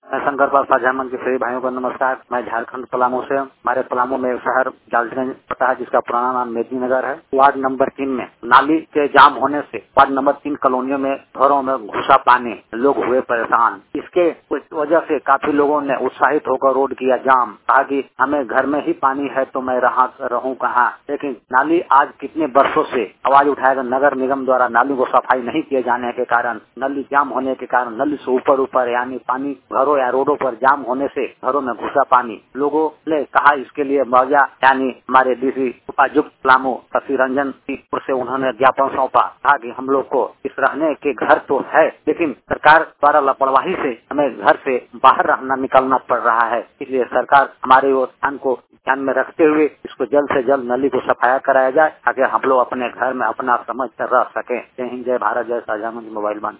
मैं शंकर प्रसाद झामन के सभी भाइयों को नमस्कार। मैं झारखंड पलामू से। हमारे पलामू में एक शहर जालगंज पता है जिसका पुराना नाम मेदिनीनगर है। वार्ड नंबर 3 में नाली के जाम होने से वार्ड नंबर 3 कॉलोनियों में घरों में घुसा पानी, लोग हुए परेशान। इसके वजह से काफी लोगों ने उत्साहित होकर रोड किया जाम, कहा कि हमें घर में ही पानी है तो मैं रहूं कहाँ। लेकिन नाली आज कितने वर्षों से आवाज उठाएगा, नगर निगम द्वारा नाली को सफाई नहीं किए जाने के कारण, नली जाम होने के कारण नली से ऊपर यानी पानी घरों या रोडों पर जाम होने से घरों में घुसा पानी। लोगों ने कहा इसके लिए मुआवजा यानी हमारे डीसी उपायुक्त पलामू शशि रंजन से उन्होंने ज्ञापन सौंपा। कहा कि हम लोग को इस रहने के घर तो है लेकिन सरकार द्वारा लापरवाही से हमें घर से बाहर निकलना पड़ रहा है। इसलिए सरकार हमारे स्थान को ध्यान में रखते हुए इसको जल्द से जल्द नली को सफाया कराया जाए ताकि हम लोग अपने घर में अपना समझ कर रह सकें। जय हिंद, जय भारत, जय शाहजहां मोबाइल बंद।